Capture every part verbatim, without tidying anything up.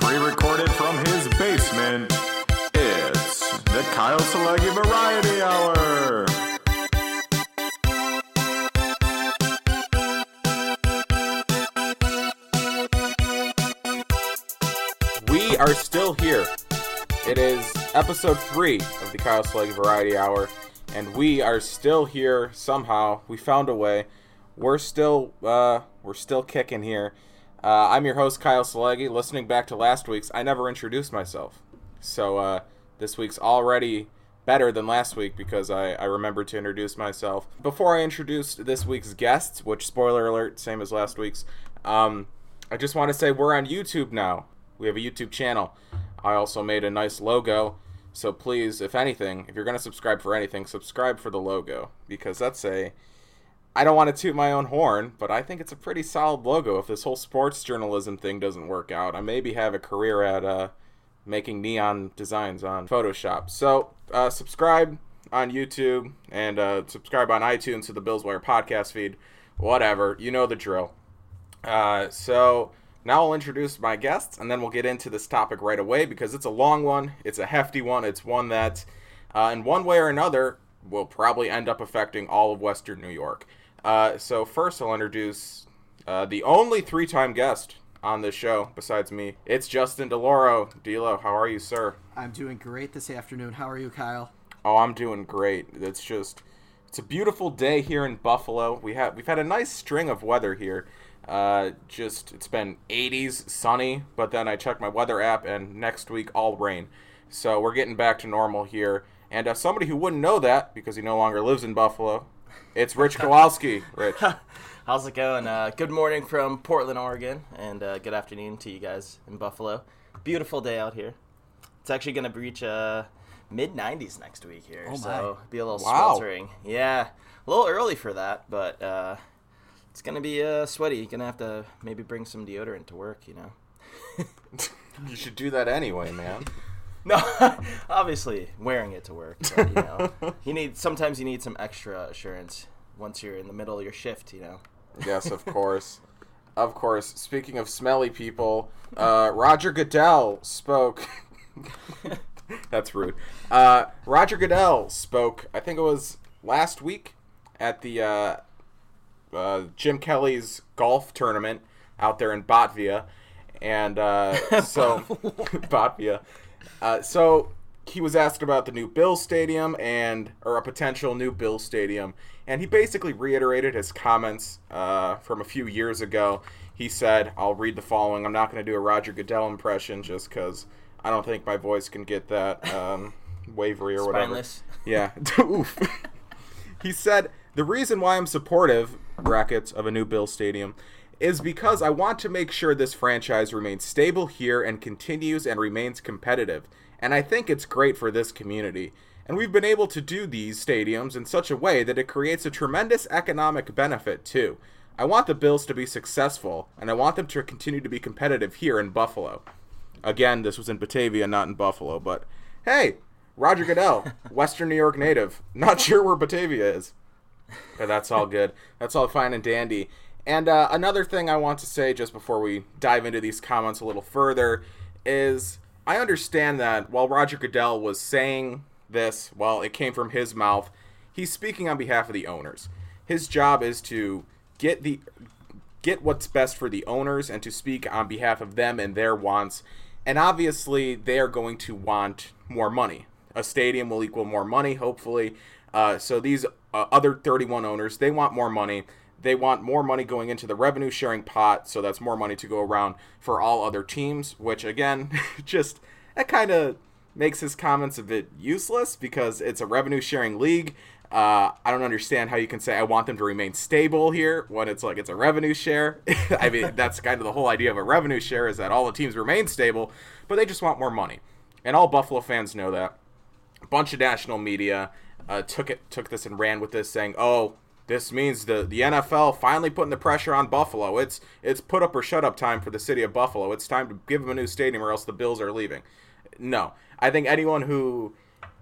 Pre-recorded from his basement, it's the Kyle Selegi Variety Hour. We are still here. It is episode three of the Kyle Selegi Variety Hour, and we are still here somehow. We found a way. We're still, uh, we're still kicking here. Uh, I'm your host, Kyle Selegi. Listening back to last week's, I never introduced myself. So uh, this week's already better than last week because I, I remembered to introduce myself. Before I introduce this week's guests, which, spoiler alert, same as last week's, um, I just want to say we're on YouTube now. We have a YouTube channel. I also made a nice logo. So please, if anything, if you're going to subscribe for anything, subscribe for the logo. Because that's a... I don't want to toot my own horn, but I think it's a pretty solid logo. If this whole sports journalism thing doesn't work out, I maybe have a career at uh, making neon designs on Photoshop. So uh, subscribe on YouTube and uh, subscribe on iTunes to the Bills Wire podcast feed. Whatever. You know the drill. Uh, so now I'll introduce my guests, and then we'll get into this topic right away because it's a long one. It's a hefty one. It's one that, uh, in one way or another, will probably end up affecting all of Western New York. Uh, so first I'll introduce uh, the only three-time guest on this show besides me. It's Justin DeLauro. D'Lo, how are you, sir? I'm doing great this afternoon. How are you, Kyle? Oh, I'm doing great. It's just, it's a beautiful day here in Buffalo. We have, we've had a nice string of weather here. Uh, just, it's been eighties, sunny, but then I checked my weather app and next week all rain. So we're getting back to normal here. And uh, somebody who wouldn't know that because he no longer lives in Buffalo, it's Rich Kowalski. Rich. How's it going? Uh, good morning from Portland, Oregon, and uh, good afternoon to you guys in Buffalo. Beautiful day out here. It's actually going to reach uh, mid nineties next week here, oh so be a little wow. sweltering. Yeah, a little early for that, but uh, it's going to be uh, sweaty. You're going to have to maybe bring some deodorant to work, you know. You should do that anyway, man. No, obviously wearing it to work. But, you know, you need sometimes you need some extra assurance once you're in the middle of your shift. You know. Yes, of course, of course. Speaking of smelly people, uh, Roger Goodell spoke. That's rude. Uh, Roger Goodell spoke. I think it was last week at the uh, uh, Jim Kelly's golf tournament out there in Botvia, and uh, so Botvia. Uh, so he was asked about the new Bills stadium and or a potential new Bills stadium, and he basically reiterated his comments uh, from a few years ago. He said, I'll read the following. I'm not going to do a Roger Goodell impression just because I don't think my voice can get that um, wavery or whatever. Spineless. Yeah. Oof. He said, the reason why I'm supportive, brackets, of a new Bills stadium is because I want to make sure this franchise remains stable here and continues and remains competitive. And I think it's great for this community. And we've been able to do these stadiums in such a way that it creates a tremendous economic benefit too. I want the Bills to be successful, and I want them to continue to be competitive here in Buffalo. Again, this was in Batavia, not in Buffalo, but hey, Roger Goodell, Western New York native. Not sure where Batavia is. But that's all good. That's all fine and dandy. And uh, another thing I want to say just before we dive into these comments a little further is I understand that while Roger Goodell was saying this, well, it came from his mouth, he's speaking on behalf of the owners. His job is to get the get what's best for the owners and to speak on behalf of them and their wants. And obviously, they are going to want more money. A stadium will equal more money, hopefully. Uh, so these uh, other thirty-one owners, they want more money. They want more money going into the revenue sharing pot, so that's more money to go around for all other teams, which again, just, that kind of makes his comments a bit useless because it's a revenue sharing league. Uh, I don't understand how you can say I want them to remain stable here when it's like it's a revenue share. I mean, that's kind of the whole idea of a revenue share is that all the teams remain stable, but they just want more money. And all Buffalo fans know that. A bunch of national media uh, took it, took this and ran with this saying, oh, this means the, the N F L finally putting the pressure on Buffalo. It's it's put up or shut up time for the city of Buffalo. It's time to give them a new stadium or else the Bills are leaving. No. I think anyone who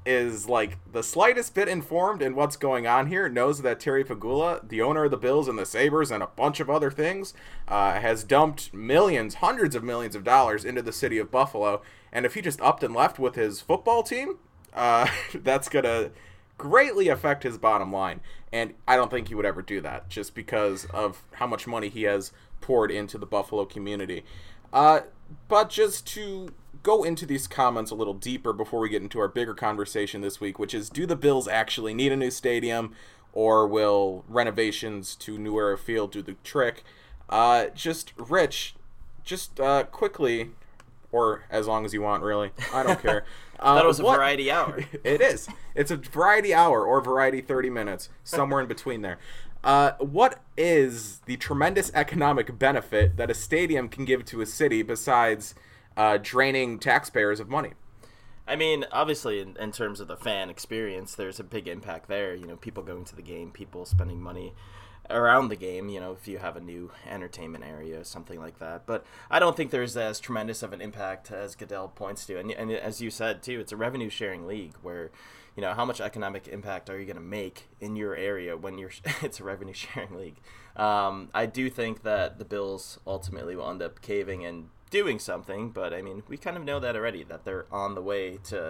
is like the slightest bit informed in what's going on here knows that Terry Pegula, the owner of the Bills and the Sabres and a bunch of other things, uh, has dumped millions, hundreds of millions of dollars into the city of Buffalo. And if he just upped and left with his football team, uh, that's going to greatly affect his bottom line. And I don't think he would ever do that just because of how much money he has poured into the Buffalo community. Uh, but just to go into these comments a little deeper before we get into our bigger conversation this week, which is, do the Bills actually need a new stadium, or will renovations to New Era Field do the trick? Uh, just, Rich, just uh, quickly, or as long as you want, really. I don't care. Uh, that was a what... variety hour. It is. It's a variety hour or variety thirty minutes, somewhere in between there. Uh, what is the tremendous economic benefit that a stadium can give to a city besides uh, draining taxpayers of money? I mean, obviously, in, in terms of the fan experience, there's a big impact there. You know, people going to the game, people spending money around the game, you know, if you have a new entertainment area, something like that. But I don't think there's as tremendous of an impact as Goodell points to. And, and as you said, too, it's a revenue-sharing league where, you know, how much economic impact are you going to make in your area when you're it's a revenue-sharing league? Um, I do think that the Bills ultimately will end up caving and doing something, but, I mean, we kind of know that already, that they're on the way to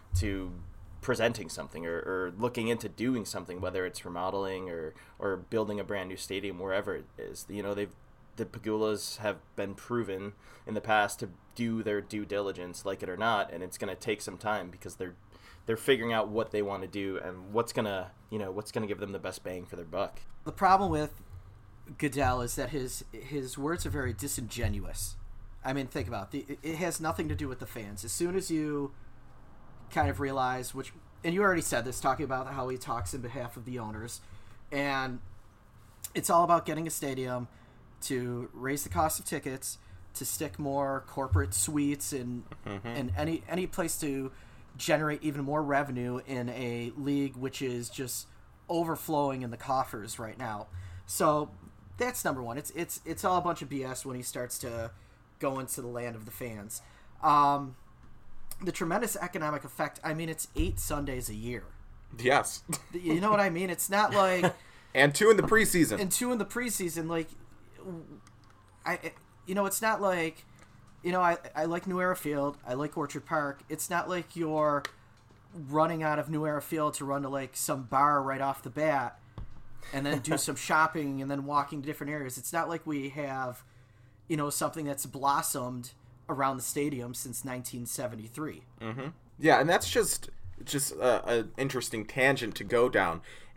to presenting something or, or looking into doing something, whether it's remodeling or, or building a brand new stadium, wherever it is. You know, they've the Pegulas have been proven in the past to do their due diligence, like it or not, and it's going to take some time because they're they're figuring out what they want to do and what's gonna you know what's gonna give them the best bang for their buck. The problem with Goodell is that his his words are very disingenuous. I mean, think about it. It has nothing to do with the fans. As soon as you kind of realize, which, and you already said this, talking about how he talks in behalf of the owners, and it's all about getting a stadium to raise the cost of tickets, to stick more corporate suites and mm-hmm. and any any place to generate even more revenue in a league which is just overflowing in the coffers right now. So that's number one. It's it's it's all a bunch of B S when he starts to go into the land of the fans. Um, the tremendous economic effect, I mean, it's eight Sundays a year. Yes. You know what I mean? It's not like... and two in the preseason. And two in the preseason. Like, I, you know, it's not like, you know, I, I like New Era Field. I like Orchard Park. It's not like you're running out of New Era Field to run to, like, some bar right off the bat and then do some shopping and then walking to different areas. It's not like we have, you know, something that's blossomed around the stadium since nineteen seventy-three. Mm-hmm. Yeah, and that's just just an interesting tangent to go down.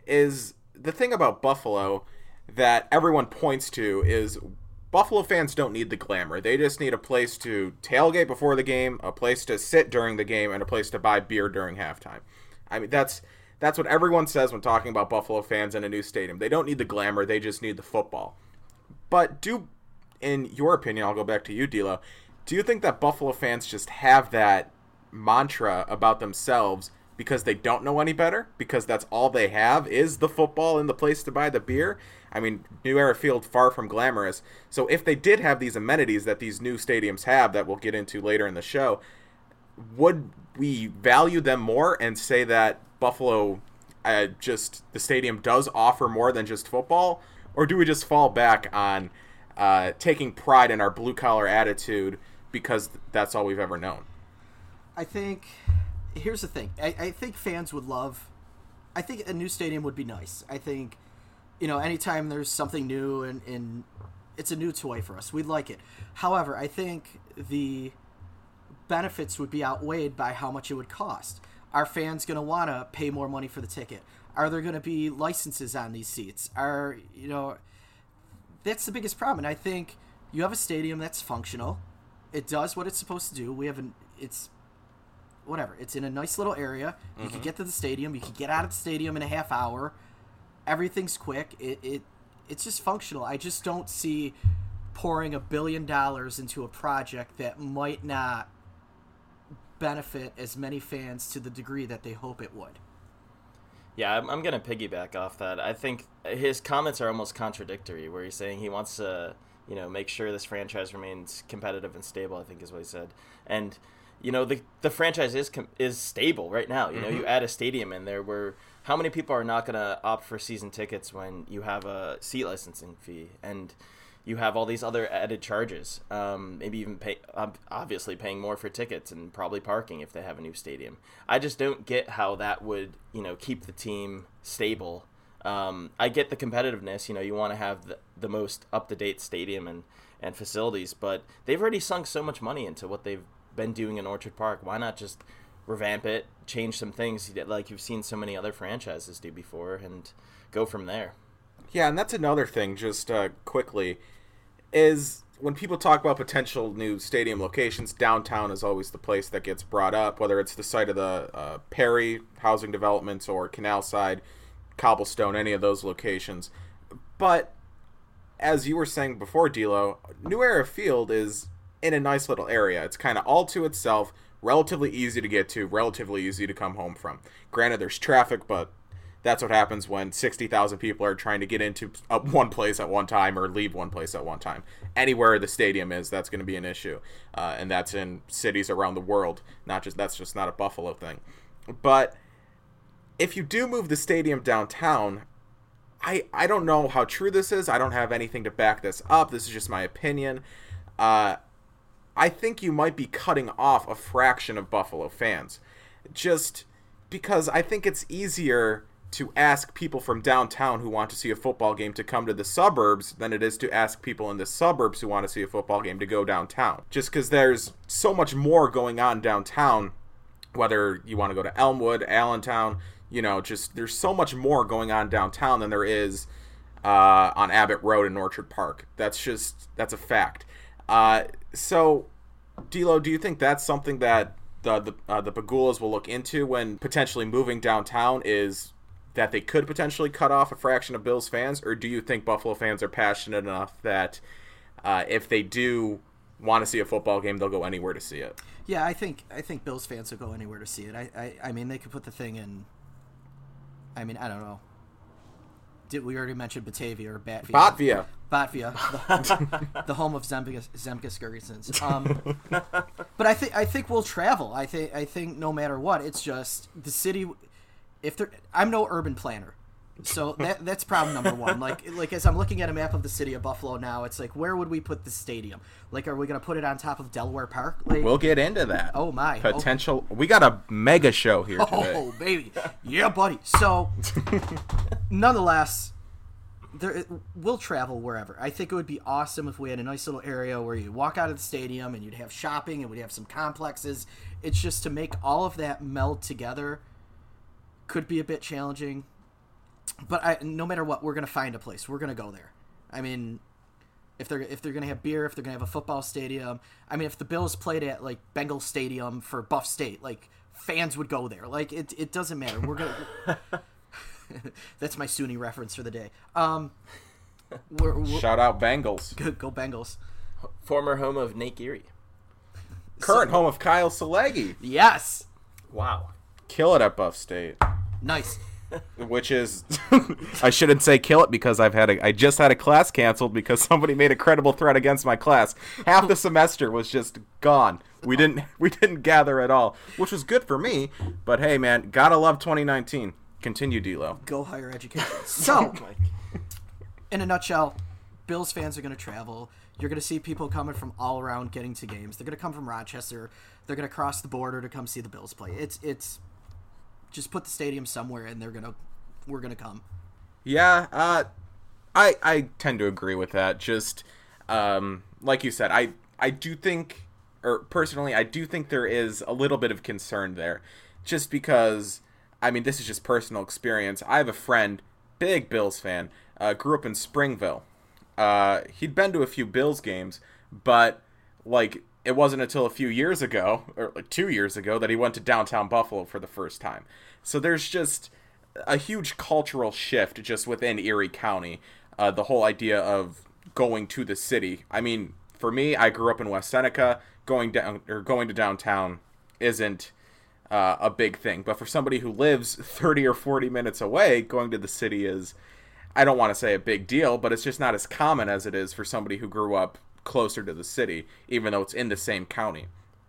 Is the thing about Buffalo that everyone points to is Buffalo fans don't need the glamour. They just need a place to tailgate before the game, a place to sit during the game, and a place to buy beer during halftime. I mean, that's that's what everyone says when talking about Buffalo fans in a new stadium. They don't need the glamour. They just need the football. But do, in your opinion, I'll go back to you, D'Lo, do you think that Buffalo fans just have that mantra about themselves because they don't know any better? Because that's all they have is the football and the place to buy the beer? I mean, New Era Field, far from glamorous. So if they did have these amenities that these new stadiums have that we'll get into later in the show, would we value them more and say that Buffalo, uh, just the stadium does offer more than just football? Or do we just fall back on uh, taking pride in our blue-collar attitude because that's all we've ever known? I think, here's the thing. I, I think fans would love, I think a new stadium would be nice. I think, you know, anytime there's something new and, and it's a new toy for us, we'd like it. However, I think the benefits would be outweighed by how much it would cost. Are fans going to want to pay more money for the ticket? Are there going to be licenses on these seats? Are, you know, that's the biggest problem. And I think you have a stadium that's functional. It does what it's supposed to do. We have an, it's, whatever. It's in a nice little area. You mm-hmm. can get to the stadium. You can get out of the stadium in a half hour. Everything's quick. It, it It's just functional. I just don't see pouring a billion dollars into a project that might not benefit as many fans to the degree that they hope it would. Yeah, I'm, I'm going to piggyback off that. I think his comments are almost contradictory, where he's saying he wants to, you know, make sure this franchise remains competitive and stable, I think is what he said. And you know, the the franchise is com- is stable right now. You know, mm-hmm. you add a stadium in there where how many people are not going to opt for season tickets when you have a seat licensing fee and you have all these other added charges, um, maybe even pay, obviously paying more for tickets and probably parking if they have a new stadium. I just don't get how that would, you know, keep the team stable. Um, I get the competitiveness, you know, you want to have the, the most up-to-date stadium and, and facilities, but they've already sunk so much money into what they've been doing in Orchard Park. Why not just revamp it, change some things like you've seen so many other franchises do before, and go from there? Yeah, and that's another thing, just uh, quickly, is when people talk about potential new stadium locations, downtown is always the place that gets brought up, whether it's the site of the uh, Perry housing developments or Canal Side, Cobblestone, any of those locations. But as you were saying before, D'Lo, New Era Field is in a nice little area. It's kind of all to itself, relatively easy to get to, relatively easy to come home from. Granted, there's traffic, but that's what happens when sixty thousand people are trying to get into uh, one place at one time or leave one place at one time. Anywhere the stadium is, that's going to be an issue. Uh, and that's in cities around the world. Not just That's just not a Buffalo thing. But if you do move the stadium downtown, I, I don't know how true this is. I don't have anything to back this up. This is just my opinion. Uh, I think you might be cutting off a fraction of Buffalo fans. Just because I think it's easier to ask people from downtown who want to see a football game to come to the suburbs than it is to ask people in the suburbs who want to see a football game to go downtown. Just because there's so much more going on downtown, whether you want to go to Elmwood, Allentown, you know, just there's so much more going on downtown than there is uh, on Abbott Road in Orchard Park. That's just, that's a fact. Uh, so, D'Lo, do you think that's something that the the, uh, the Pegulas will look into when potentially moving downtown, is that they could potentially cut off a fraction of Bills fans? Or do you think Buffalo fans are passionate enough that uh, if they do want to see a football game, they'll go anywhere to see it? Yeah, I think I think Bills fans will go anywhere to see it. I, I, I mean, they could put the thing in, I mean, I don't know. Did we already mention Batavia or Batvia? Batvia. Batvia, the, the home of Zemgus Zemgus Girgensons. Um, but I think I think we'll travel. I think I think no matter what, it's just the city. If there, I'm no urban planner, so that that's problem number one. Like like as I'm looking at a map of the city of Buffalo now, it's like, where would we put the stadium? Like, are we going to put it on top of Delaware Park? Like, we'll get into that. Oh my potential. Oh. We got a mega show here today. Oh baby, yeah, buddy. So, nonetheless, there we'll travel wherever. I think it would be awesome if we had a nice little area where you walk out of the stadium and you'd have shopping and we'd have some complexes. It's just to make all of that meld together could be a bit challenging. But I, no matter what, we're gonna find a place. We're gonna go there. I mean, if they're if they're gonna have beer, if they're gonna have a football stadium. I mean, if the Bills played at like Bengal Stadium for Buff State, like fans would go there. Like it, it doesn't matter. We're gonna. That's my SUNY reference for the day. Um, we're, we're, Shout out Bengals. Go, go Bengals. Former home of Nate Geary. Current So- home of Kyle Salegi. Yes. Wow. Kill it at Buff State. Nice. Which is, I shouldn't say kill it because I've had a, I just had a class canceled because somebody made a credible threat against my class. Half the semester was just gone. We didn't we didn't gather at all, which was good for me. But hey, man, gotta love twenty nineteen. Continue, D'Lo. Go higher education. So, in a nutshell, Bills fans are going to travel. You're going to see people coming from all around getting to games. They're going to come from Rochester. They're going to cross the border to come see the Bills play. It's it's just put the stadium somewhere, and they're gonna we're gonna come. Yeah, uh, I I tend to agree with that. Just um, like you said, I I do think, or personally, I do think there is a little bit of concern there, just because. I mean, this is just personal experience. I have a friend, big Bills fan, uh, grew up in Springville. Uh, he'd been to a few Bills games, but like it wasn't until a few years ago, or like two years ago, that he went to downtown Buffalo for the first time. So there's just a huge cultural shift just within Erie County. Uh, the whole idea of going to the city. I mean, for me, I grew up in West Seneca. Going down or going to downtown isn't uh, a big thing, but for somebody who lives thirty or forty minutes away, going to the city is, I don't want to say a big deal, but it's just not as common as it is for somebody who grew up closer to the city, even though it's in the same county.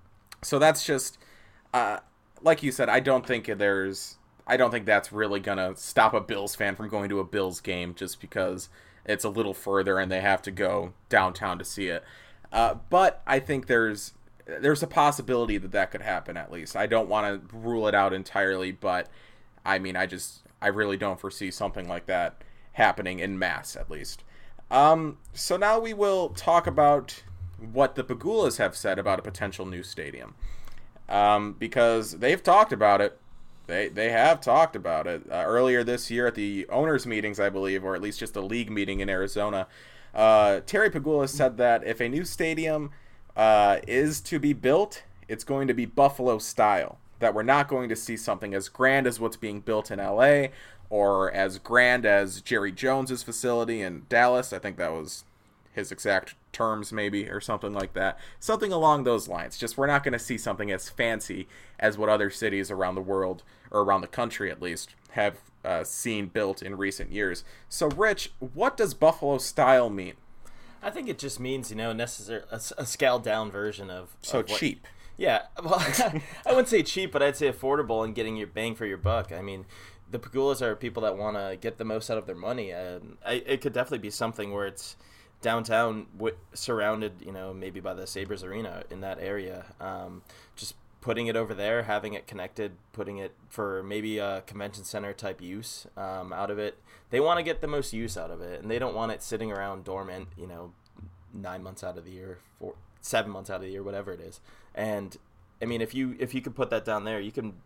So that's just, uh, like you said, I don't think there's, I don't think that's really going to stop a Bills fan from going to a Bills game just because it's a little further and they have to go downtown to see it. Uh, but I think there's, there's a possibility that that could happen at least. I don't want to rule it out entirely, but I mean, I just, I really don't foresee something like that happening in mass at least. Um, so now we will talk about what the Pegulas have said about a potential new stadium. Um, because they've talked about it. They they have talked about it. Uh, earlier this year at the owners' meetings, I believe, or at least just a league meeting in Arizona, uh, Terry Pegula said that if a new stadium uh, is to be built, it's going to be Buffalo style. That we're not going to see something as grand as what's being built in L A or as grand as Jerry Jones's facility in Dallas. I think that was his exact terms, maybe, or something like that. Something along those lines. Just we're not going to see something as fancy as what other cities around the world, or around the country at least, have uh, seen built in recent years. So, Rich, what does Buffalo style mean? I think it just means, you know, necessary a, a scaled down version of so of what, cheap. Yeah, well, I wouldn't say cheap, but I'd say affordable and getting your bang for your buck. I mean, the Pegulas are people that want to get the most out of their money, and I, it could definitely be something where it's downtown, w- surrounded, you know, maybe by the Sabres Arena in that area. Um, just putting it over there, having it connected, putting it for maybe a convention center type use um, out of it. They want to get the most use out of it, and they don't want it sitting around dormant, you know, nine months out of the year, four, seven months out of the year, whatever it is. And I mean, if you if you could put that down there, you can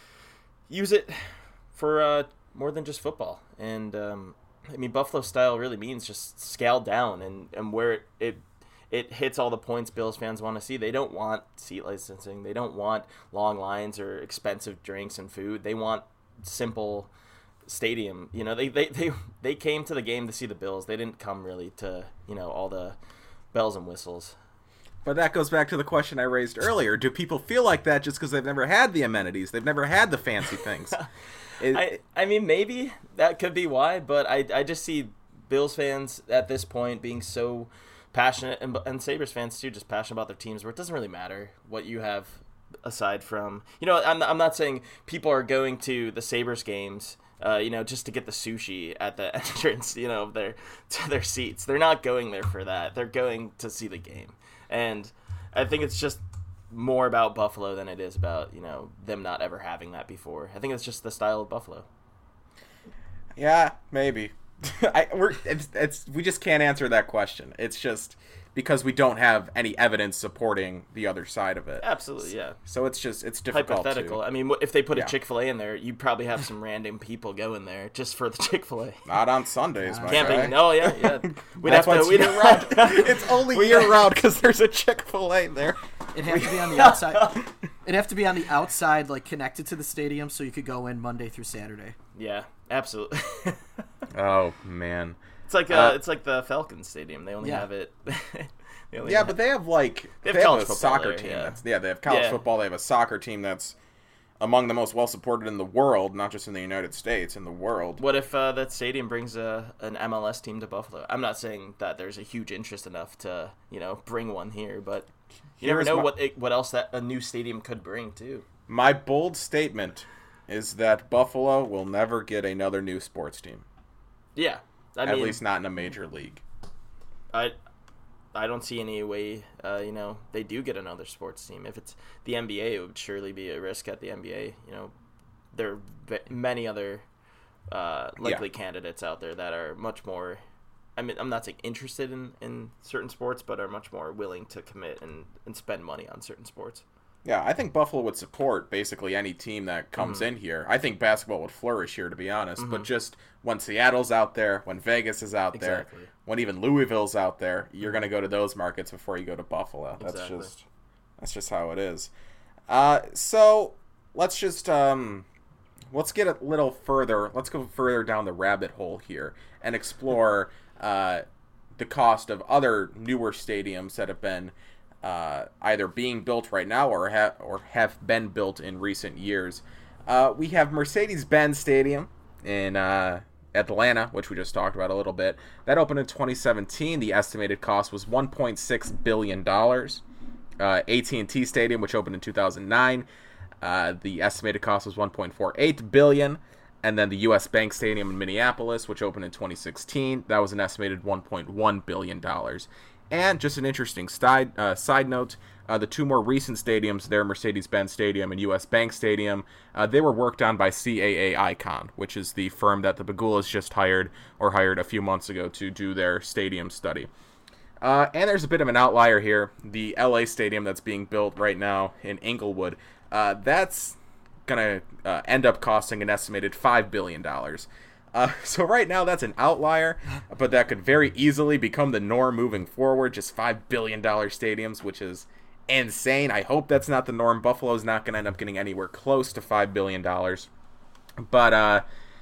use it for uh, more than just football. And um, I mean, Buffalo style really means just scaled down and, and where it, it it hits all the points Bills fans want to see. They don't want seat licensing. They don't want long lines or expensive drinks and food. They want simple stadium. You know, they, they, they, they came to the game to see the Bills. They didn't come really to, you know, all the bells and whistles. But that goes back to the question I raised earlier. Do people feel like that just because they've never had the amenities? They've never had the fancy things. It, I I mean, maybe that could be why, but I, I just see Bills fans at this point being so passionate, and, and Sabres fans too, just passionate about their teams, where it doesn't really matter what you have aside from, you know, I'm, I'm not saying people are going to the Sabres games, uh, you know, just to get the sushi at the entrance, you know, of their, to their seats. They're not going there for that. They're going to see the game. And I think it's just more about Buffalo than it is about, you know, them not ever having that before. I think it's just the style of Buffalo. Yeah, maybe. I we're it's, it's we just can't answer that question. It's just because we don't have any evidence supporting the other side of it. Absolutely, yeah. So it's just it's difficult. Hypothetical. To, I mean, if they put yeah. a Chick-fil-A in there, you'd probably have some random people going there just for the Chick-fil-A. Not on Sundays, my Camping. guy. No, yeah, yeah. We'd That's have why to. it's We'd year round. It's only year round because there's a Chick-fil-A there. It'd have to be on the outside. It'd have to be on the outside, like connected to the stadium, so you could go in Monday through Saturday. Yeah, absolutely. Oh man, it's like uh, uh, it's like the Falcons Stadium. They only yeah. have it. they only yeah, have, but they have like they have, they have a football soccer there, team. Yeah. That's yeah, they have college yeah. football. They have a soccer team that's among the most well supported in the world, not just in the United States, in the world. What if uh, that stadium brings a an M L S team to Buffalo? I'm not saying that there's a huge interest enough to, you know, bring one here, but you Here's never know my, what it, what else that a new stadium could bring too. My bold statement is that Buffalo will never get another new sports team. Yeah, I at mean, least not in a major league. I I don't see any way, uh, you know, they do get another sports team. If it's the N B A, it would surely be a risk at the N B A. You know, there are v- many other uh, likely yeah. candidates out there that are much more, I mean, I'm not saying interested in, in certain sports, but are much more willing to commit and, and spend money on certain sports. Yeah, I think Buffalo would support basically any team that comes mm-hmm. in here. I think basketball would flourish here, to be honest. Mm-hmm. But just when Seattle's out there, when Vegas is out exactly. there, when even Louisville's out there, you're going to go to those markets before you go to Buffalo. That's exactly. just that's just how it is. Uh, so let's just um, let's get a little further. Let's go further down the rabbit hole here and explore uh, the cost of other newer stadiums that have been Uh, either being built right now or have or have been built in recent years. Uh, we have Mercedes-Benz Stadium in uh, Atlanta, which we just talked about a little bit. That opened in twenty seventeen. The estimated cost was one point six billion dollars. Uh, A T and T Stadium, which opened in two thousand nine, uh, the estimated cost was one point four eight billion dollars. And then the U S Bank Stadium in Minneapolis, which opened in twenty sixteen, that was an estimated one point one billion dollars. And just an interesting side, uh, side note, uh, the two more recent stadiums there, Mercedes-Benz Stadium and U S Bank Stadium, uh, they were worked on by C A A Icon, which is the firm that the Pegulas just hired or hired a few months ago to do their stadium study. Uh, and there's a bit of an outlier here. The L A stadium that's being built right now in Inglewood, uh, that's going to uh, end up costing an estimated five billion dollars. Uh, so right now that's an outlier, but that could very easily become the norm moving forward, just five billion dollars stadiums, which is insane. I hope that's not the norm. Buffalo's not going to end up getting anywhere close to five billion dollars. But uh,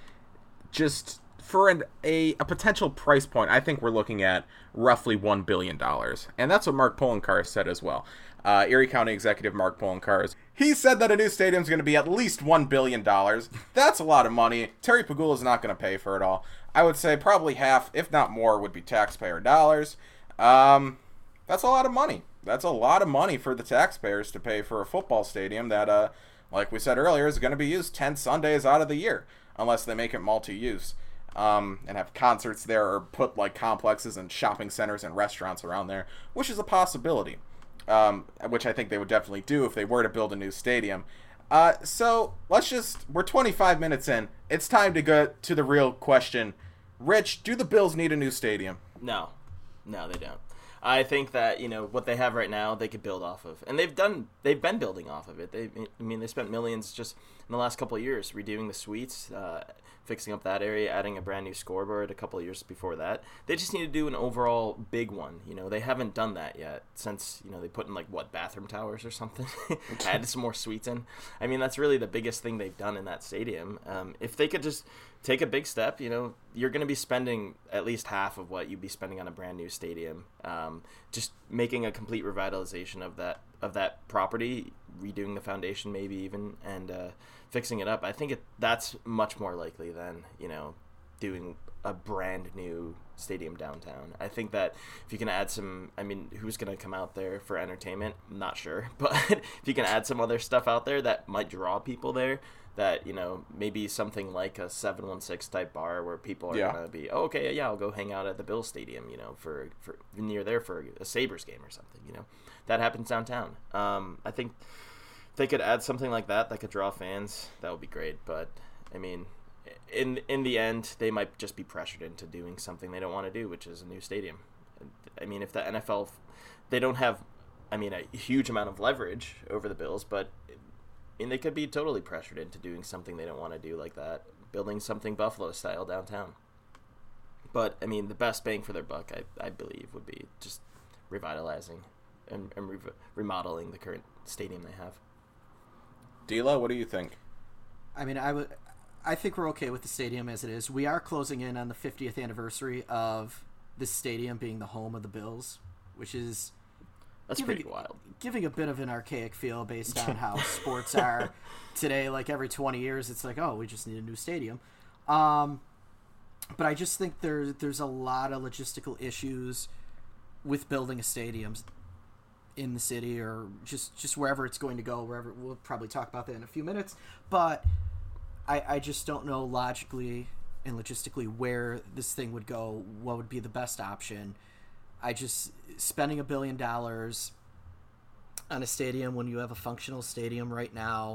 just for an, a, a potential price point, I think we're looking at roughly one billion dollars. And that's what Mark Poloncarz said as well. Uh, Erie County Executive Mark Poloncarz. He said that a new stadium is going to be at least one billion dollars. That's a lot of money. Terry Pegula is not going to pay for it all. I would say probably half, if not more, would be taxpayer dollars. Um, that's a lot of money. That's a lot of money for the taxpayers to pay for a football stadium that, uh, like we said earlier, is going to be used ten Sundays out of the year, unless they make it multi-use. Um, and have concerts there or put like complexes and shopping centers and restaurants around there, which is a possibility. Um, which I think they would definitely do if they were to build a new stadium. Uh, so let's just, we're twenty-five minutes in. It's time to go to the real question. Rich, do the Bills need a new stadium? No, no, they don't. I think that, you know, what they have right now, they could build off of. And they've done, they've been building off of it. They, I mean, they spent millions just in the last couple of years redoing the suites, uh, fixing up that area, adding a brand new scoreboard a couple of years before that. They just need to do an overall big one. You know, they haven't done that yet since, you know, they put in like, what, bathroom towers or something? Added some more suites in. I mean, that's really the biggest thing they've done in that stadium. Um, if they could just take a big step, you know, you're going to be spending at least half of what you'd be spending on a brand new stadium. Um, just making a complete revitalization of that of that property, redoing the foundation maybe even, and uh, fixing it up. I think it, that's much more likely than, you know, doing a brand new stadium downtown. I think that if you can add some, I mean, who's going to come out there for entertainment? I'm not sure. But if you can add some other stuff out there that might draw people there, that, you know, maybe something like a seven one six type bar where people are Yeah. going to be, oh, okay, yeah, I'll go hang out at the Bills Stadium, you know, for, for near there for a Sabres game or something, you know. That happens downtown. Um, I think if they could add something like that that could draw fans, that would be great. But, I mean, in in the end, they might just be pressured into doing something they don't want to do, which is a new stadium. I mean, if the N F L, they don't have, I mean, a huge amount of leverage over the Bills, but I mean, they could be totally pressured into doing something they don't want to do like that, building something Buffalo-style downtown. But, I mean, the best bang for their buck, I, I believe, would be just revitalizing and, and re- remodeling the current stadium they have. Dila, what do you think? I mean, I would, I think we're okay with the stadium as it is. We are closing in on the fiftieth anniversary of this stadium being the home of the Bills, which is That's giving, pretty wild. Giving a bit of an archaic feel based on how sports are today. Like every twenty years, it's like, oh, we just need a new stadium. Um, but I just think there there's a lot of logistical issues with building a stadium in the city or just, just wherever it's going to go, wherever. We'll probably talk about that in a few minutes. But I, I just don't know logically and logistically where this thing would go, what would be the best option. I just, spending a billion dollars on a stadium when you have a functional stadium right now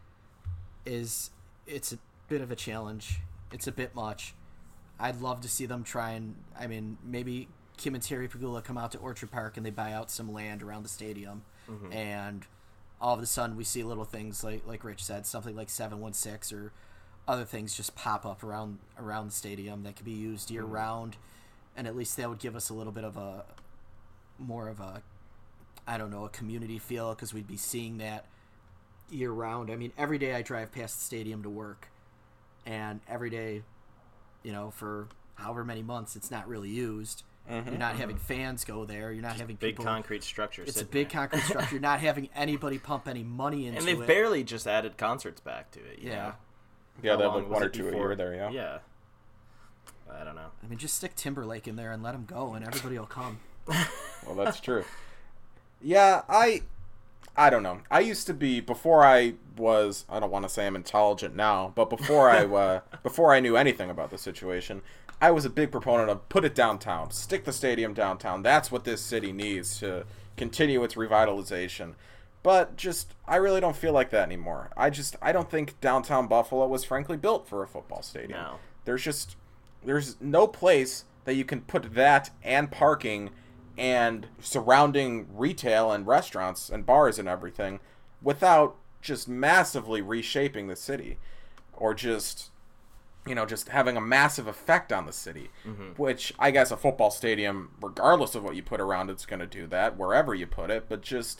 is, it's a bit of a challenge. It's a bit much. I'd love to see them try and, I mean, maybe Kim and Terry Pegula come out to Orchard Park and they buy out some land around the stadium, mm-hmm. and all of a sudden we see little things like like Rich said, something like seven one six or other things just pop up around around the stadium that could be used year mm-hmm. round, and at least that would give us a little bit of a more of a, I don't know, a community feel, because we'd be seeing that year round. I mean, every day I drive past the stadium to work, and every day, you know, for however many months it's not really used. Mm-hmm, You're not mm-hmm. having fans go there. You're not Just having big people, concrete structure. It's a big there. concrete structure. You're not having anybody pump any money into it. And they've it. barely just added concerts back to it. You yeah. know? Yeah, How they have long like was one or it two before? a year there, yeah. Yeah. I don't know. I mean, just stick Timberlake in there and let him go, and everybody will come. Well, that's true. Yeah, I I don't know. I used to be, before I was, I don't want to say I'm intelligent now, but before I uh, before I knew anything about the situation, I was a big proponent of put it downtown, stick the stadium downtown. That's what this city needs to continue its revitalization. But just, I really don't feel like that anymore. I just, I don't think downtown Buffalo was frankly built for a football stadium. No. There's just, there's no place that you can put that and parking and surrounding retail and restaurants and bars and everything without just massively reshaping the city, or just, you know, just having a massive effect on the city, mm-hmm. which I guess a football stadium, regardless of what you put around it's going to do that, wherever you put it, but just,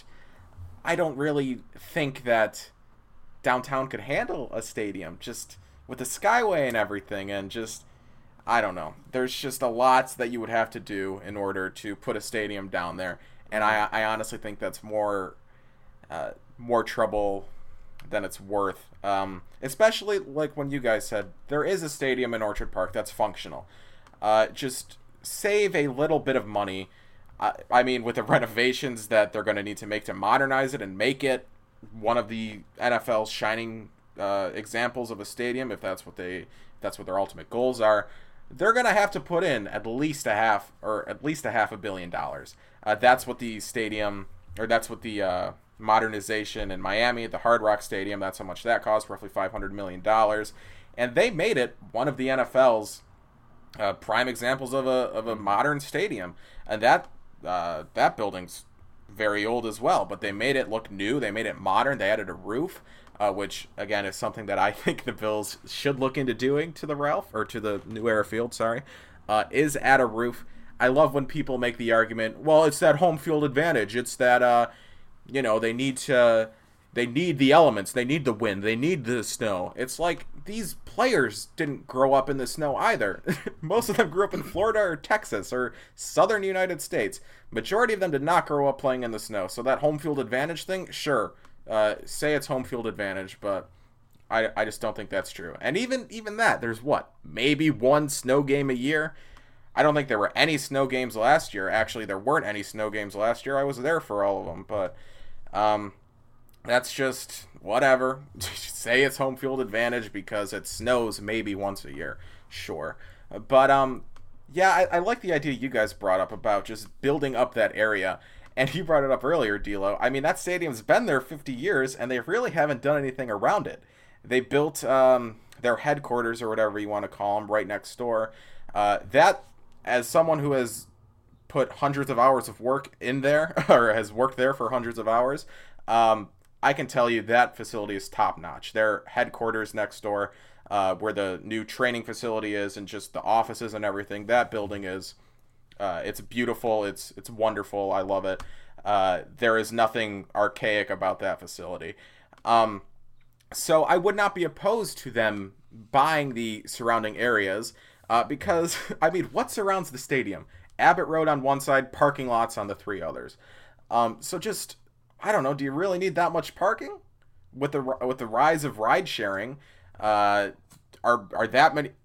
I don't really think that downtown could handle a stadium, just with the Skyway and everything, and just, I don't know. There's just a lot that you would have to do in order to put a stadium down there, and I, I honestly think that's more, uh, more trouble than it's worth. Um, especially like when you guys said there is a stadium in Orchard Park that's functional. Uh, just save a little bit of money. Uh, I mean, with the renovations that they're going to need to make to modernize it and make it one of the N F L's shining uh, examples of a stadium, if that's what they, if that's what their ultimate goals are. They're going to have to put in at least a half, or at least a half a billion dollars. Uh, that's what the stadium, or that's what the uh, modernization in Miami, the Hard Rock Stadium, that's how much that cost, roughly five hundred million dollars. And they made it one of the N F L's uh, prime examples of a of a modern stadium. And that uh, that building's very old as well, but they made it look new. They made it modern. They added a roof. Uh, which, again, is something that I think the Bills should look into doing to the Ralph, or to the New Era Field, sorry, uh, is add a roof. I love when people make the argument, well, it's that home field advantage. It's that, uh, you know, they need to, they need the elements. They need the wind. They need the snow. It's like, these players didn't grow up in the snow either. Most of them grew up in Florida or Texas or southern United States. Majority of them did not grow up playing in the snow. So that home field advantage thing, sure. Uh, say it's home field advantage, but I, I just don't think that's true. And even even that, there's what, maybe one snow game a year? I don't think there were any snow games last year. Actually, there weren't any snow games last year. I was there for all of them, but um, that's just whatever. Say it's home field advantage because it snows maybe once a year. Sure. But um, yeah, I, I like the idea you guys brought up about just building up that area. And you brought it up earlier, D'Lo. I mean, that stadium's been there fifty years, and they really haven't done anything around it. They built um, their headquarters, or whatever you want to call them, right next door. Uh, that, as someone who has put hundreds of hours of work in there, or has worked there for hundreds of hours, um, I can tell you that facility is top-notch. Their headquarters next door, uh, where the new training facility is, and just the offices and everything, that building is... Uh, it's beautiful. It's it's wonderful. I love it. Uh, there is nothing archaic about that facility. Um, so I would not be opposed to them buying the surrounding areas uh, because, I mean, what surrounds the stadium? Abbott Road on one side, parking lots on the three others. Um, so just, I don't know, do you really need that much parking? With the with the rise of ride sharing, uh, are are that many...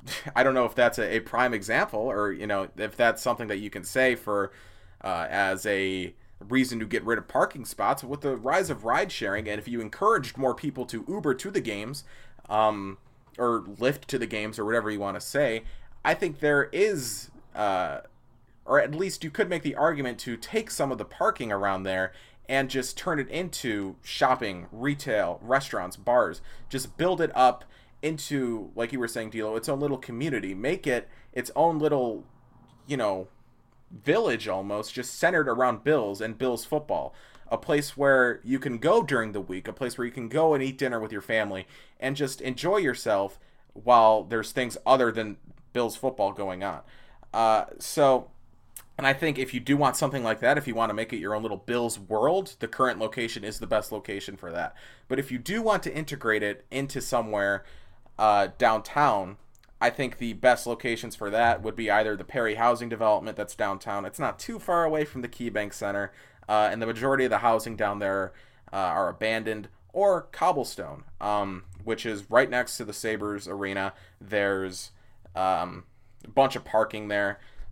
I don't know if that's a, a prime example, or, you know, if that's something that you can say for uh, as a reason to get rid of parking spots. With the rise of ride sharing, and if you encouraged more people to Uber to the games, um, or Lyft to the games, or whatever you want to say, I think there is, uh, or at least you could make the argument to take some of the parking around there and just turn it into shopping, retail, restaurants, bars. Just build it up into, like you were saying, D'Lo, its own little community. Make it its own little, you know, village almost, just centered around Bills and Bills football. A place where you can go during the week, a place where you can go and eat dinner with your family and just enjoy yourself while there's things other than Bills football going on. Uh, so, and I think if you do want something like that, if you want to make it your own little Bills world, the current location is the best location for that. But if you do want to integrate it into somewhere Uh, downtown, I think the best locations for that would be either the Perry housing development that's downtown. It's not too far away from the KeyBank Center, uh, and the majority of the housing down there uh, are abandoned, or Cobblestone, um, which is right next to the Sabres arena. There's um, a bunch of parking there.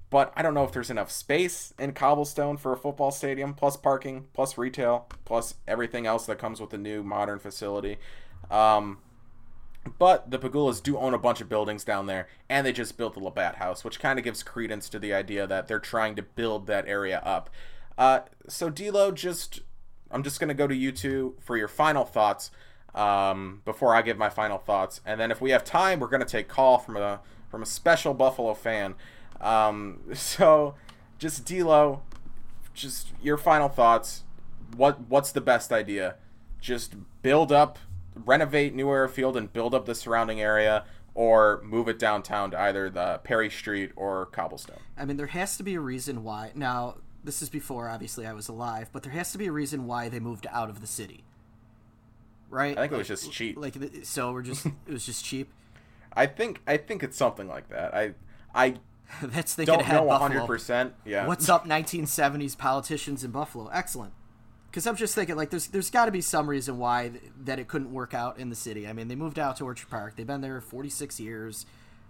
but I don't know if there's enough space in Cobblestone for a football stadium, plus parking, plus retail, plus everything else that comes with a new modern facility. Um, but the Pegulas do own a bunch of buildings down there, and they just built the Labatt House, which kind of gives credence to the idea that they're trying to build that area up. Uh, so, D'Lo, just I'm just going to go to you two for your final thoughts um, before I give my final thoughts. And then if we have time, we're going to take call from a from a special Buffalo fan. Um, so, just D'Lo, just your final thoughts. What What's the best idea? Just build up, renovate New Era Field and build up the surrounding area, or move it downtown to either the Perry Street or Cobblestone? I mean, there has to be a reason why. Now, this is before, obviously, I was alive, but there has to be a reason why they moved out of the city. Right? I think it was Like- just cheap. Like, so we're just, it was just cheap. I think I think it's something like that. I I That's thinking don't ahead, know one Buffalo. hundred percent. Yeah. What's up, nineteen seventies politicians in Buffalo? Excellent. Because I'm just thinking, like, there's there's got to be some reason why th- that it couldn't work out in the city. I mean, they moved out to Orchard Park. They've been there forty-six years.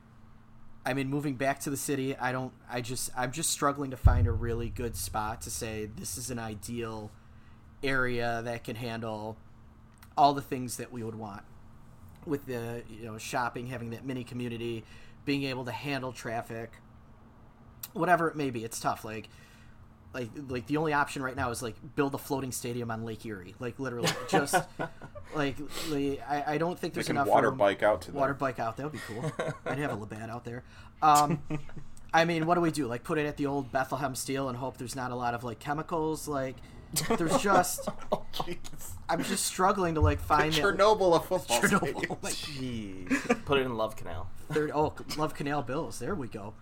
I mean, moving back to the city, I don't. I just I'm just struggling to find a really good spot to say this is an ideal area that can handle all the things that we would want. With the, you know, shopping, having that mini community, being able to handle traffic, whatever it may be. It's tough. Like, like, like the only option right now is like build a floating stadium on Lake Erie. Like, literally, just like, like I, I don't think They there's can enough water room- bike out to water them. bike out. That would be cool. I'd have a Labatt out there. Um, I mean, what do we do? Like, put it at the old Bethlehem Steel and hope there's not a lot of like chemicals. Like, there's just. Oh, jeez. I'm just struggling to like find that. Chernobyl of football Chernobyl. stadium. Like, Jeez. Put it in Love Canal. third, oh, Love Canal Bills. There we go.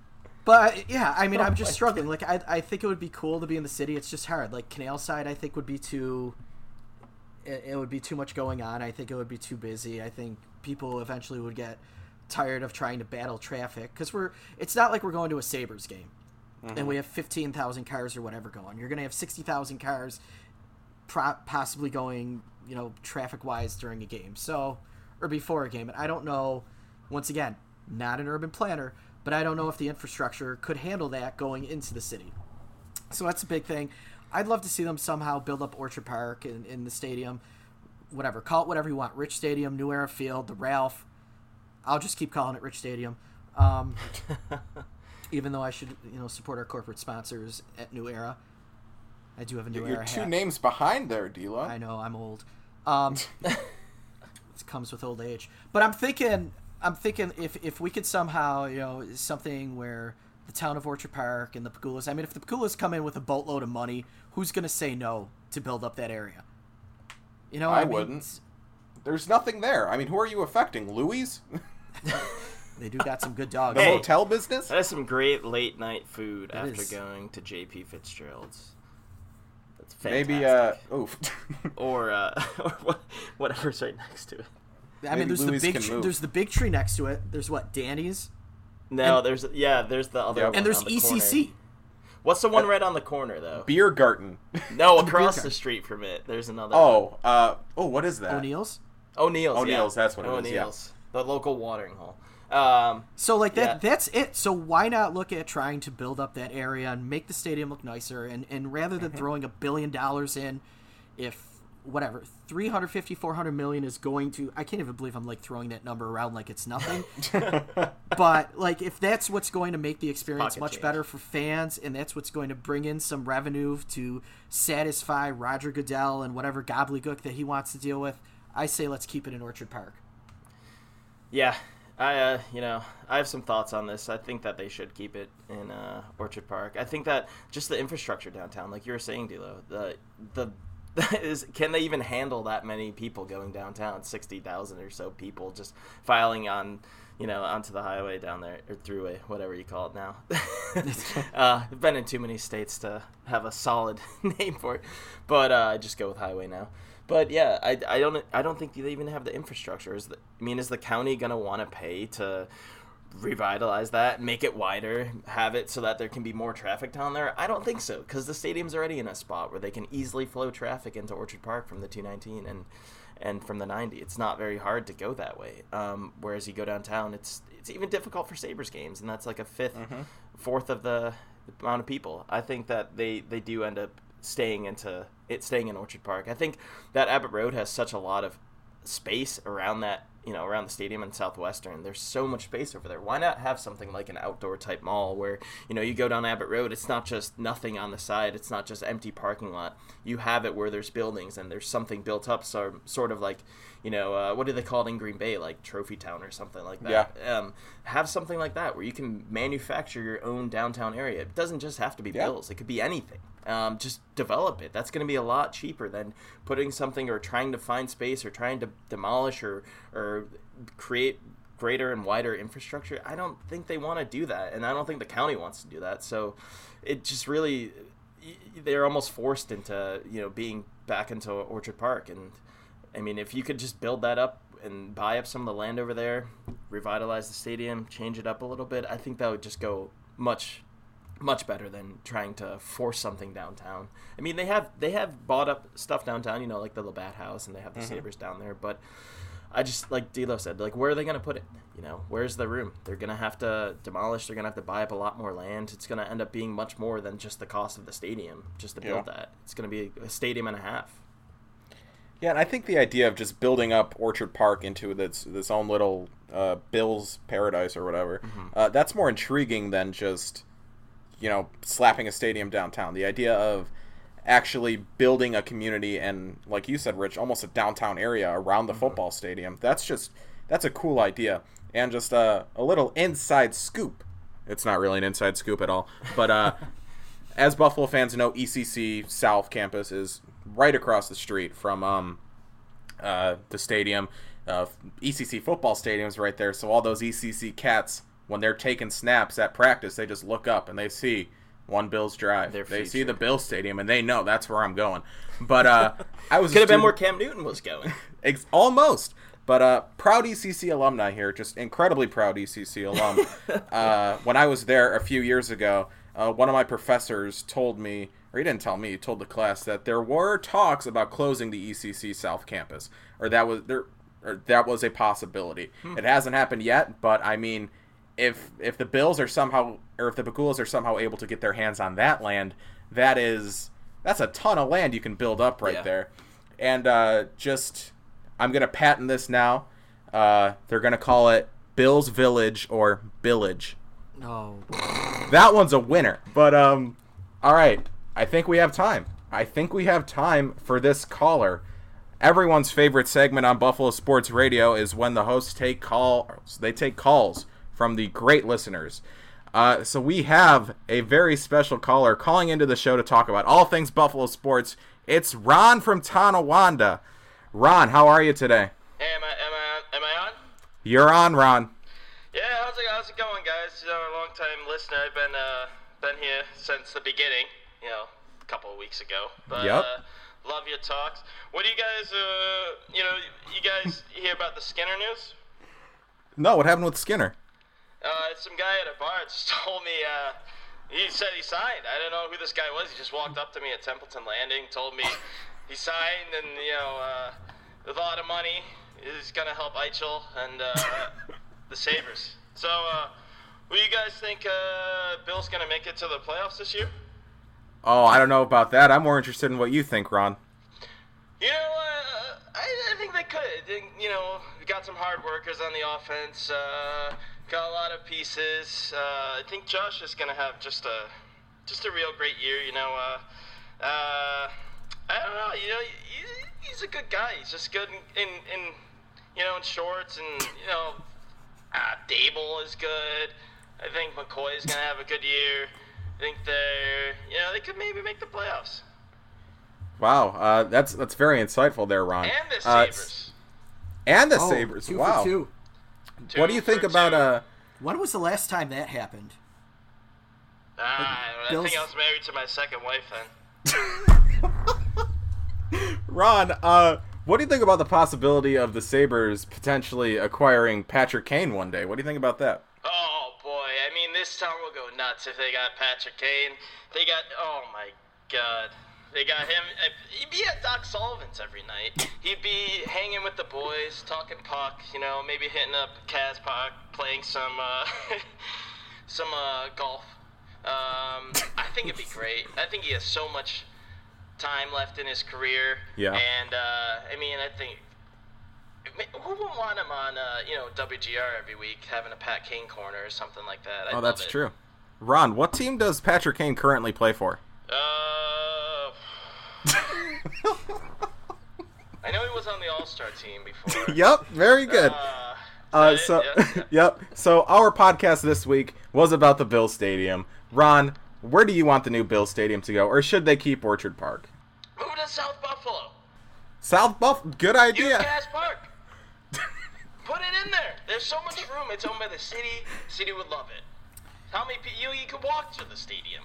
But yeah, I mean, I'm just struggling. Like, I, I think it would be cool to be in the city. It's just hard. Like, Canal Side, I think would be too. It, it would be too much going on. I think it would be too busy. I think people eventually would get tired of trying to battle traffic because we're. It's not like we're going to a Sabres game, Mm-hmm. and we have fifteen thousand cars or whatever going. You're gonna have sixty thousand cars, pro- possibly going, you know, traffic wise during a game. So, or before a game. And I don't know. Once again, not an urban planner. But I don't know if the infrastructure could handle that going into the city. So that's a big thing. I'd love to see them somehow build up Orchard Park in, in the stadium. Whatever. Call it whatever you want. Rich Stadium, New Era Field, the Ralph. I'll just keep calling it Rich Stadium. Um, even though I should, you know, support our corporate sponsors at New Era. I do have a New You're Era two hat. names behind there, D'Lo. I know, I'm old. Um, it comes with old age. But I'm thinking... I'm thinking if, if we could somehow, you know, something where the town of Orchard Park and the Pegulas, I mean, if the Pegulas come in with a boatload of money, who's going to say no to build up that area? You know, I I, mean, wouldn't. There's nothing there. I mean, who are you affecting? Louis? They do got some good dogs. The Hey. hotel business? That is some great late night food It after is. going to J P Fitzgerald's. That's fantastic. Maybe, uh, oof. Or, uh, or what, whatever's right next to it. I Maybe mean, there's Louis the big can tr- move. there's the big tree next to it. There's what, Danny's? No, there's yeah, there's the other Yep. one And there's on the E C C. corner. What's the one right on the corner though? Beer Garden. No, the beer across garden. the street from it. There's another. one. Oh, uh, oh, what is that? O'Neill's. O'Neill's. O'Neill's, yeah. that's what it is, yeah. O'Neill's, the local watering hole. Um, So like that Yeah. that's it. So why not look at trying to build up that area and make the stadium look nicer and, and rather than throwing a billion dollars in, if whatever three hundred fifty, four hundred million is going to, I can't even believe I'm like throwing that number around like it's nothing. But like if that's what's going to make the experience Pocket much change. better for fans and that's what's going to bring in some revenue to satisfy Roger Goodell and whatever gobbledygook that he wants to deal with, I say let's keep it in Orchard Park. yeah, I uh, you know I have some thoughts on this. I think that they should keep it in uh, Orchard Park. I think that just the infrastructure downtown, like you were saying, D'Lo, the the is can they even handle that many people going downtown? Sixty thousand or so people just filing on, you know, onto the highway down there or throughway, whatever you call it now. uh, I've been in too many states to have a solid name for it, but uh, I just go with highway now. But yeah, I, I don't I don't think they even have the infrastructure. Is the, I mean, is the county gonna want to pay to revitalize that, make it wider, have it so that there can be more traffic down there? I don't think so, because the stadium's already in a spot where they can easily flow traffic into Orchard Park from the two nineteen, and and from the nineties. It's not very hard to go that way. Um, whereas you go downtown, it's it's even difficult for Sabres games, and that's like a fifth, mm-hmm. fourth of the amount of people. I think that they, they do end up staying into it, staying in Orchard Park. I think that Abbott Road has such a lot of space around that, you know, around the stadium and Southwestern. There's so much space over there. Why not have something like an outdoor type mall where, you know, you go down Abbott Road, it's not just nothing on the side, it's not just empty parking lot. You have it where there's buildings and there's something built up, so sort of like, you know, uh, what do they call it in Green Bay, like Trophy Town or something like that. Yeah. Um, have something like that where you can manufacture your own downtown area. It doesn't just have to be yeah. Bills. It could be anything. Um, just develop it. That's going to be a lot cheaper than putting something or trying to find space or trying to demolish or or create greater and wider infrastructure. I don't think they want to do that, and I don't think the county wants to do that. So it just really, they're almost forced into, you know, being back into Orchard Park. And I mean, if you could just build that up and buy up some of the land over there, revitalize the stadium, change it up a little bit, I think that would just go much much better than trying to force something downtown. I mean, they have they have bought up stuff downtown, you know, like the Labatt House, and they have the mm-hmm. Sabres down there, but I just, like D'Lo said, like, where are they going to put it? You know, where's the room? They're going to have to demolish, they're going to have to buy up a lot more land. It's going to end up being much more than just the cost of the stadium, just to build yeah. that. It's going to be a stadium and a half. Yeah, and I think the idea of just building up Orchard Park into this this own little uh, Bills paradise or whatever, mm-hmm. uh, that's more intriguing than just, you know, slapping a stadium downtown. The idea of actually building a community and, like you said, Rich, almost a downtown area around the mm-hmm. football stadium, that's just, that's a cool idea. And just a, a little inside scoop. It's not really an inside scoop at all. But uh, as Buffalo fans know, E C C South Campus is right across the street from um, uh, the stadium. Uh, E C C football stadium is right there, so all those E C C cats, when they're taking snaps at practice, they just look up and they see One Bills Drive. Their they future. See the Bills Stadium, and they know that's where I'm going. But uh, I was could have been where Cam Newton was going. Ex- almost. But uh, proud E C C alumni here, just incredibly proud E C C alum. uh, when I was there a few years ago, uh, one of my professors told me, or he didn't tell me, he told the class that there were talks about closing the E C C South Campus, or that was there, or that was a possibility. Hmm. It hasn't happened yet, but I mean, If if the Bills are somehow, or if the Bagulas are somehow able to get their hands on that land, that is, that's a ton of land you can build up right yeah. there. And uh, just, I'm going to patent this now. Uh, they're going to call it Bills Village or Billage. No. That one's a winner. But, um, all right, I think we have time. I think we have time for this caller. Everyone's favorite segment on Buffalo Sports Radio is when the hosts take calls. They take calls from the great listeners. Uh, so we have a very special caller calling into the show to talk about all things Buffalo sports. It's Ron from Tonawanda. Ron, how are you today? Hey, am I am I am I on? You're on, Ron. Yeah, how's it how's it going, guys? You know, a long time listener. I've been uh been here since the beginning. You know, a couple of weeks ago. But yep. uh, love your talks. What do you guys uh you know you guys hear about the Skinner news? No, what happened with Skinner? Uh, some guy at a bar just told me, uh, he said he signed. I didn't know who this guy was. He just walked up to me at Templeton Landing, told me he signed, and, you know, uh, with a lot of money, he's going to help Eichel and uh, the Sabres. So, uh, what do you guys think uh, Bill's going to make it to the playoffs this year? Oh, I don't know about that. I'm more interested in what you think, Ron. You know, uh, I, I think they could. They, you know, we got some hard workers on the offense, uh... got a lot of pieces. Uh, I think Josh is gonna have just a, just a real great year. You know, uh, uh, I don't know. You know, he, he's a good guy. He's just good in, in, in you know, in shorts, and you know, uh, Dable is good. I think McCoy is gonna have a good year. I think they're, you know, they could maybe make the playoffs. Wow, uh, that's that's very insightful there, Ron. And the Sabres. Uh, and the oh, Sabres. Two wow. For two. Two what do you think about uh? When was the last time that happened? Ah, I, I think I was married to my second wife then. Ron, uh, what do you think about the possibility of the Sabres potentially acquiring Patrick Kane one day? What do you think about that? Oh boy, I mean, this town will go nuts if they got Patrick Kane. They got, oh my god, They got him. He'd be at Doc Sullivan's every night. He'd be hanging with the boys, talking puck. You know, maybe hitting up Kaz Puck, playing some uh, some uh, golf. Um, I think it'd be great. I think he has so much time left in his career. Yeah. And uh, I mean, I think who wouldn't want him on uh, you know W G R every week, having a Pat Kane corner or something like that? I'd Oh, that's love it. true. Ron, what team does Patrick Kane currently play for? Uh, I know he was on the All-Star team before. Yep, very good. Uh, Uh, is that so, it? Yeah, yeah. yep. So our podcast this week was about the Bill Stadium. Ron, where do you want the new Bill Stadium to go, or should they keep Orchard Park? Move to South Buffalo. South Buff, good Use idea. Gas Park. Put it in there. There's so much room. It's owned by the city. City would love it. How many people? You, you could walk to the stadium.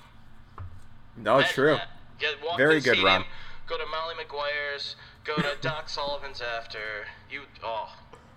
No, Imagine true. that. Get, walk Very to the good, stadium, Ron. Go to Molly McGuire's. Go to Doc Sullivan's after. You, oh,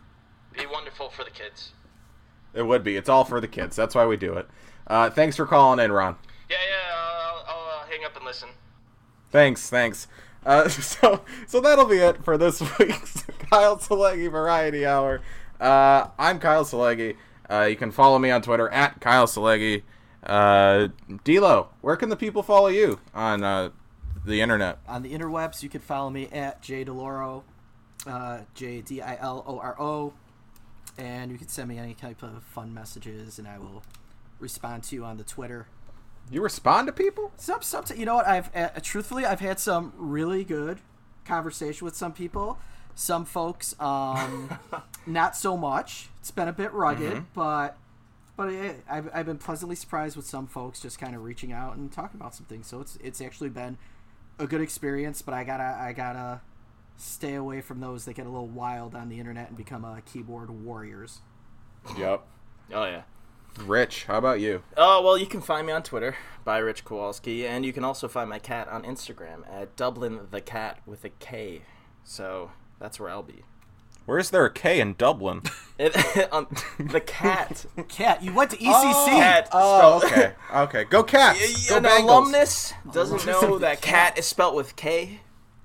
be wonderful for the kids. It would be. It's all for the kids. That's why we do it. Uh, thanks for calling in, Ron. Yeah, yeah. I'll, I'll uh, hang up and listen. Thanks, thanks. Uh, so, so that'll be it for this week's Kyle Seleghi Variety Hour. Uh, I'm Kyle Seleghi. Uh, you can follow me on Twitter at Kyle Seleghi. Uh, D-Lo, where can the people follow you on uh, the internet? On the interwebs, you can follow me at J Deloro, uh, J D I L O R O, and you can send me any type of fun messages, and I will respond to you on the Twitter. You respond to people? Some, some, you know what? I've uh, truthfully, I've had some really good conversation with some people. Some folks, um, not so much. It's been a bit rugged, Mm-hmm. but but it, I've I've been pleasantly surprised with some folks just kind of reaching out and talking about some things. So it's it's actually been a good experience. But I gotta I gotta stay away from those that get a little wild on the internet and become a keyboard warriors. Yep. Oh, yeah. Rich, how about you? Oh, well, you can find me on Twitter, by Rich Kowalski, and you can also find my cat on Instagram at Dublin the Cat with a K. So that's where I'll be. Where's there a K in Dublin? It, um, the cat. Cat, you went to E C C. Oh, Cat oh, spelled- okay. Okay. Go Cats. Go An Bengals. alumnus doesn't Alumnus know of the that cat is spelled with K.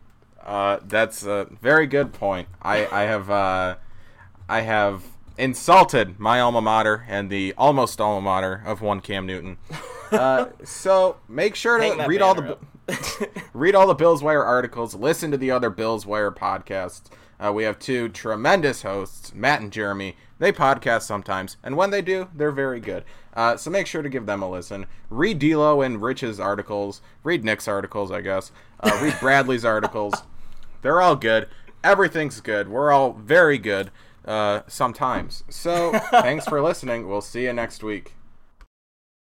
Uh, that's a very good point. I, I have uh, I have insulted my alma mater and the almost alma mater of one Cam Newton. Uh, so make sure Hang to that read all banner the read all the Bills Wire articles. Listen to the other Bills Wire podcasts. Uh, we have two tremendous hosts, Matt and Jeremy. They podcast sometimes, and when they do, they're very good. Uh, so make sure to give them a listen. Read D-Lo and Rich's articles. Read Nick's articles, I guess. Uh, read Bradley's articles. They're all good. Everything's good. We're all very good uh, sometimes. So thanks for listening. We'll see you next week.